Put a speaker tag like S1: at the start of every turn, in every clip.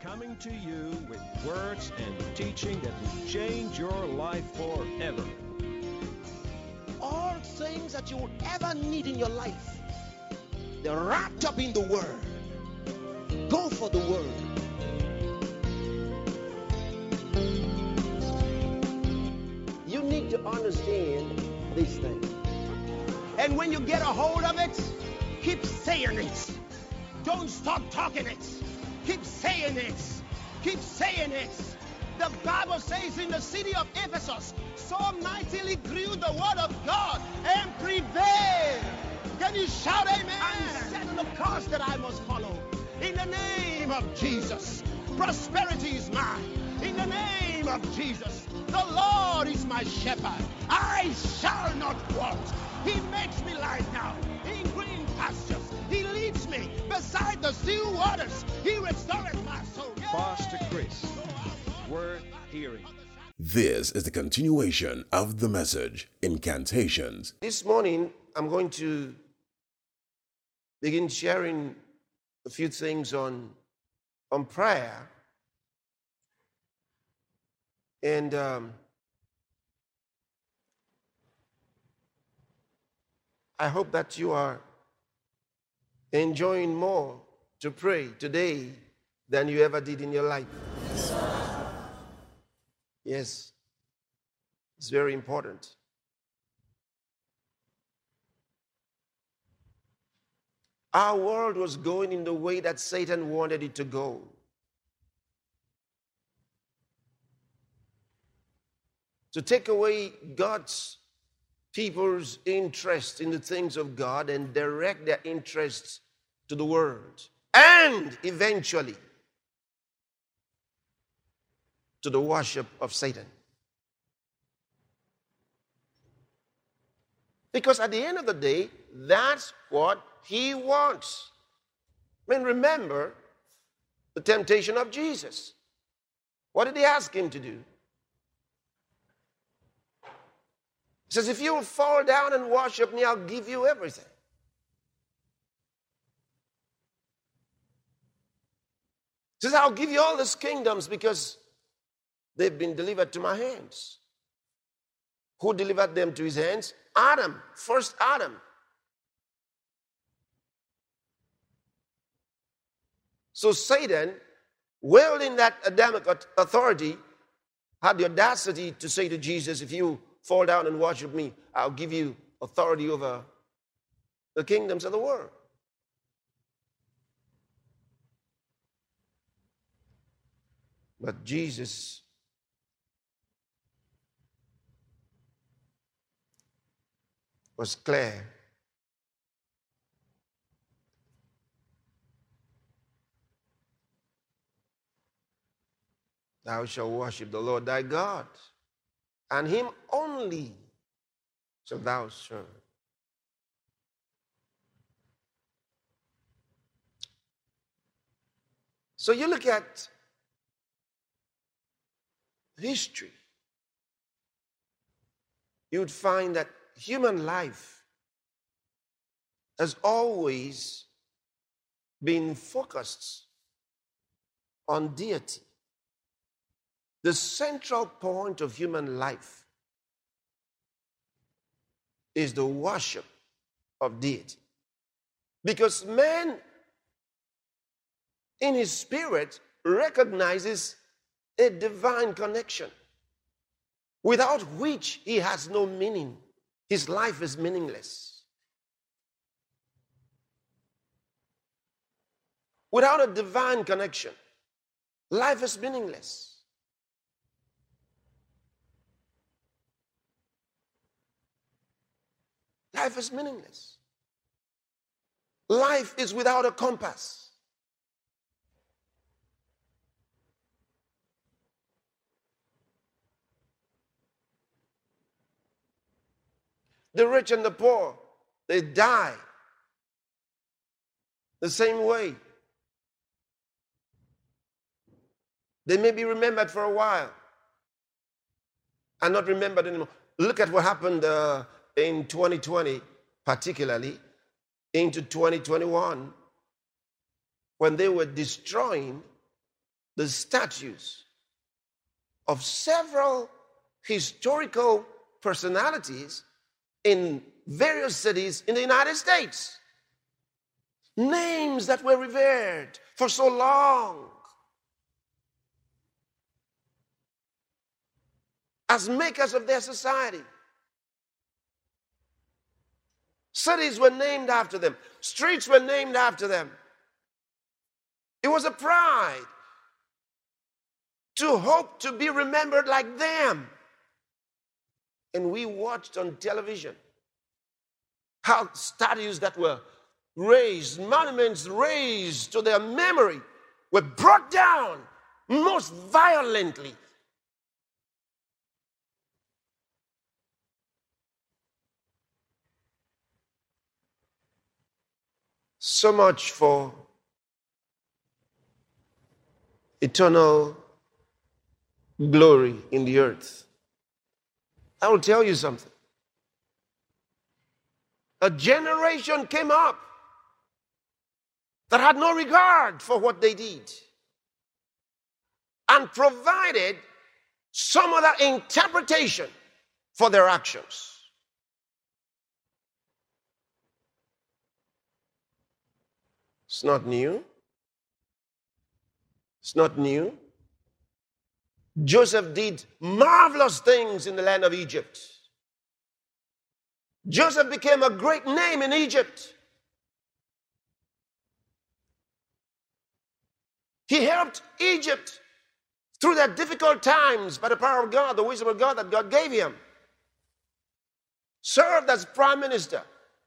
S1: coming to you with words and teaching that will change your life forever.
S2: All things that you would ever need in your life, they're wrapped up in the Word. Go for the Word. You need to understand these things. And when you get a hold of it, keep saying it. Don't stop talking it. Keep saying it. Keep saying it. The Bible says in the city of Ephesus, so mightily grew the word of God and prevailed. Can you shout amen? I'm setting the course that I must follow. In the name of Jesus, prosperity is mine. In the name of Jesus, the Lord is my shepherd. I shall not want. He makes me lie down in green pastures. He leads me beside the still waters. He restoreth my soul.
S1: Pastor Chris, worth hearing.
S3: This is the continuation of the message, Incantations.
S2: This morning, I'm going to begin sharing a few things on prayer. And I hope that you are enjoying more to pray today than you ever did in your life. Yes, it's very important. Our world was going in the way that Satan wanted it to go. To take away God's people's interest in the things of God and direct their interests to the world. And eventually to the worship of Satan. Because at the end of the day, that's what he wants. I mean, remember the temptation of Jesus. What did he ask him to do? He says, if you will fall down and worship me, I'll give you everything. He says, I'll give you all these kingdoms because they've been delivered to my hands. Who delivered them to his hands? Adam, first Adam. So Satan, wielding that Adamic authority, had the audacity to say to Jesus, if you fall down and worship me, I'll give you authority over the kingdoms of the world. But Jesus was clear. Thou shalt worship the Lord thy God, and him only shalt thou serve. So you look at history, you would find that human life has always been focused on deity. The central point of human life is the worship of deity. Because man, in his spirit, recognizes a divine connection, without which he has no meaning. His life is meaningless. Without a divine connection, life is meaningless. Life is meaningless. Life is without a compass. The rich and the poor, they die the same way. They may be remembered for a while and not remembered anymore. Look at what happened in 2020, particularly into 2021, when they were destroying the statues of several historical personalities in various cities in the United States. Names that were revered for so long as makers of their society. Cities were named after them. Streets were named after them. It was a pride to hope to be remembered like them. And we watched on television how statues that were raised, monuments raised to their memory, were brought down most violently. So much for eternal glory in the earth. I will tell you something. A generation came up that had no regard for what they did and provided some other interpretation for their actions. It's not new. It's not new. Joseph did marvelous things in the land of Egypt. Joseph became a great name in Egypt. He helped Egypt through their difficult times by the power of God, the wisdom of God that God gave him. Served as prime minister.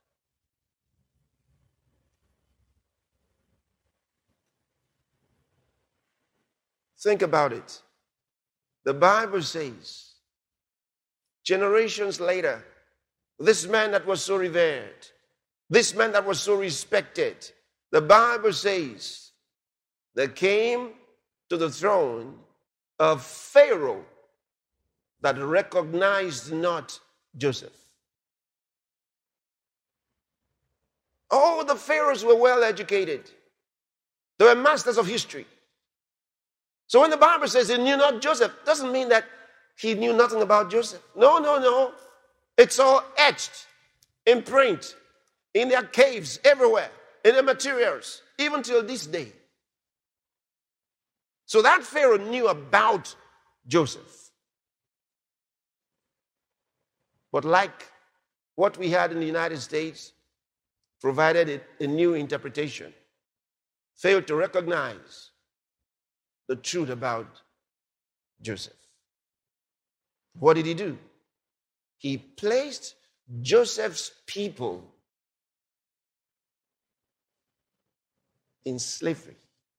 S2: Think about it. The Bible says, generations later, this man that was so revered, this man that was so respected, the Bible says, there came to the throne of Pharaoh that recognized not Joseph. All the pharaohs were well educated. They were masters of history. So when the Bible says he knew not Joseph, doesn't mean that he knew nothing about Joseph. No, no, no. It's all etched in print, in their caves, everywhere, in the materials, even till this day. So that Pharaoh knew about Joseph. But like what we had in the United States, provided a new interpretation, failed to recognize the truth about Joseph. What did he do? He placed Joseph's people in slavery.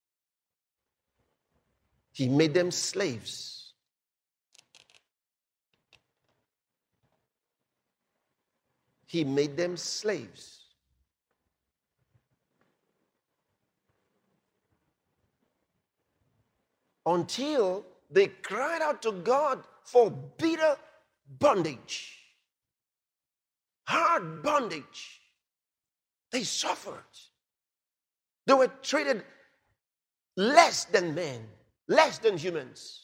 S2: He made them slaves. He made them slaves. Until they cried out to God for bitter bondage, hard bondage. They suffered. They were treated less than men, less than humans.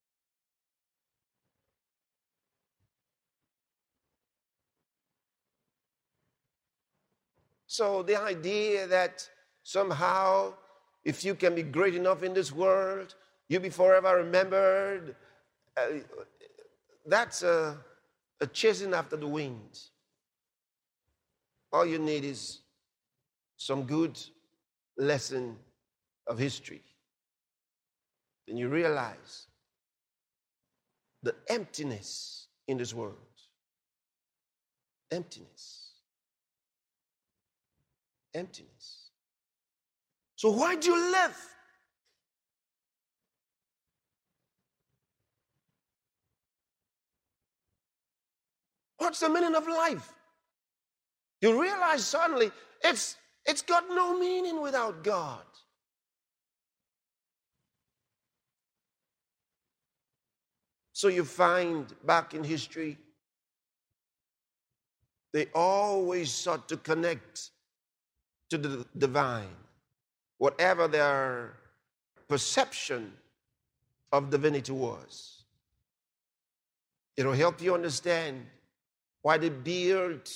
S2: So the idea that somehow, if you can be great enough in this world, you'll be forever remembered, that's a chasing after the wind. All you need is some good lesson of history. Then you realize the emptiness in this world. Emptiness. Emptiness. So why do you live? What's the meaning of life? You realize suddenly it's got no meaning without God. So you find back in history, they always sought to connect to the divine. Whatever their perception of divinity was. It'll help you understand why they built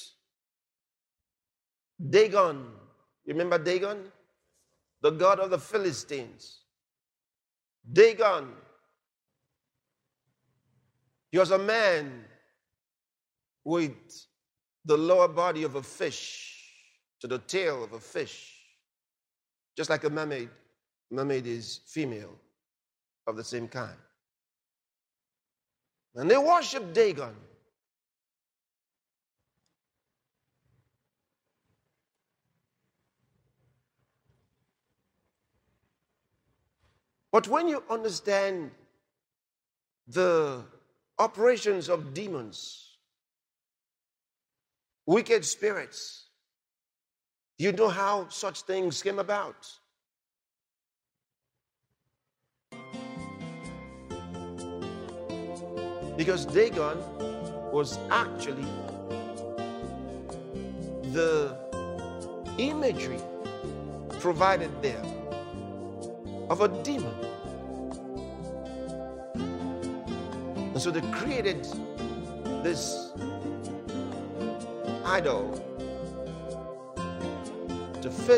S2: Dagon. You remember Dagon? The god of the Philistines. Dagon. He was a man with the lower body of a fish to the tail of a fish, just like a mermaid. Mermaid is female of the same kind. And they worship Dagon. But when you understand the operations of demons, wicked spirits, you know how such things came about. Because Dagon was actually the imagery provided there of a demon. And so they created this idol to fit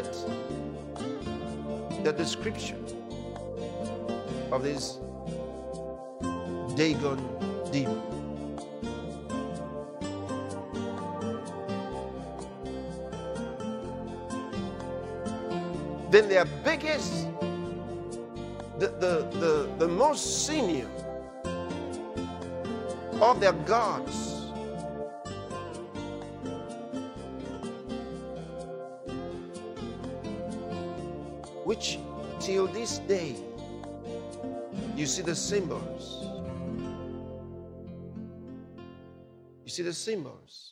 S2: the description of this Dagon demon. Then their biggest, the most senior of their gods which till this day you see the symbols. You see the symbols.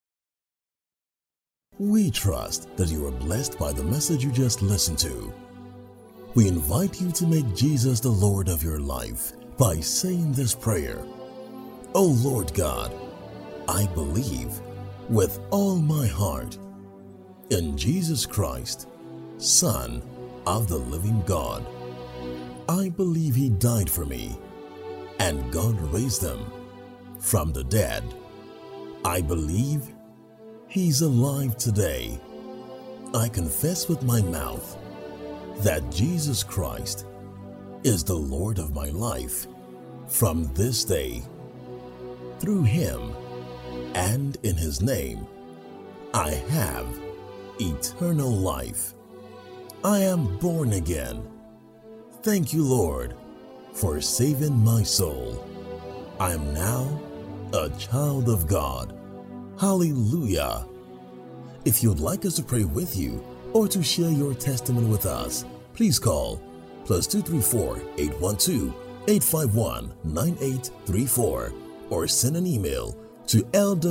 S3: We trust that you are blessed by the message you just listened to. We invite you to make Jesus the Lord of your life by saying this prayer. O Lord God, I believe with all my heart in Jesus Christ, Son of the living God. I believe He died for me and God raised Him from the dead. I believe He's alive today. I confess with my mouth that Jesus Christ is the Lord of my life from this day. Through Him and in His name, I have eternal life. I am born again. Thank you, Lord, for saving my soul. I am now a child of God. Hallelujah. If you'd like us to pray with you or to share your testimony with us, please call +234 812 851 9834 or send an email to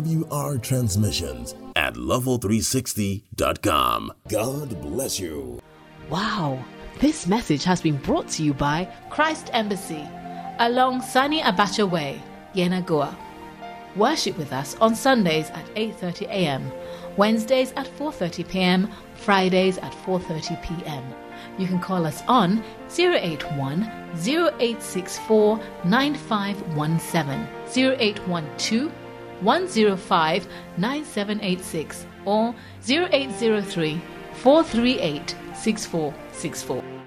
S3: lwrtransmissions@level360.com. God bless you.
S4: Wow, this message has been brought to you by Christ Embassy along Sani Abacha Way, Yenagoa. Worship with us on Sundays at 8:30 a.m., Wednesdays at 4:30 p.m., Fridays at 4:30 p.m. You can call us on 081 0864 9517, 0812 105 9786 or 0803 438 6464.